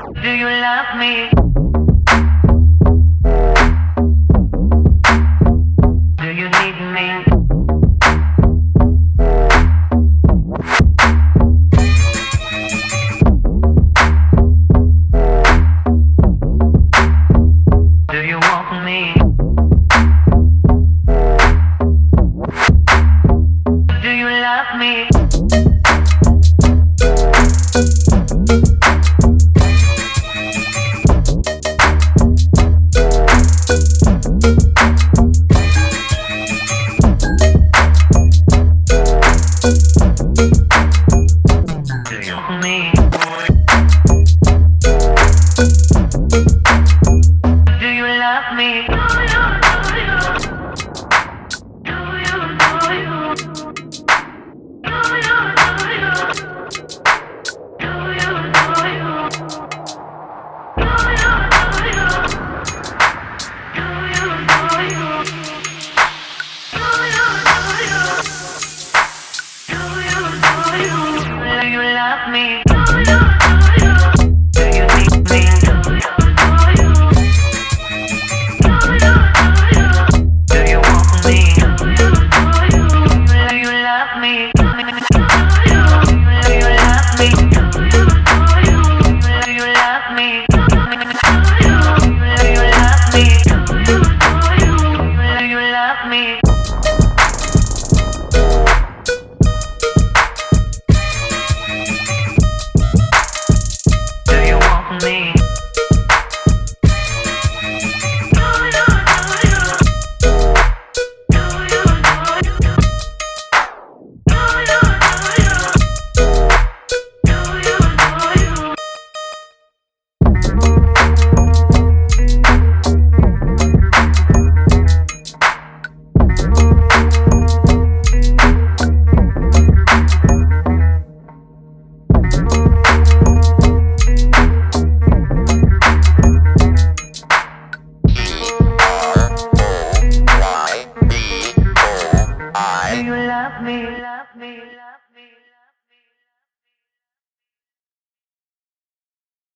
Do you love me? Do you need me? Do you want me? Do you love me? Do you want me? Do you love me? Do you love me? Do you need me? Do you want me? Do you love me? Do you love me? Do you love me? Do you love me? Do you love me? Do you want me? Do you love me? Love me? Love me?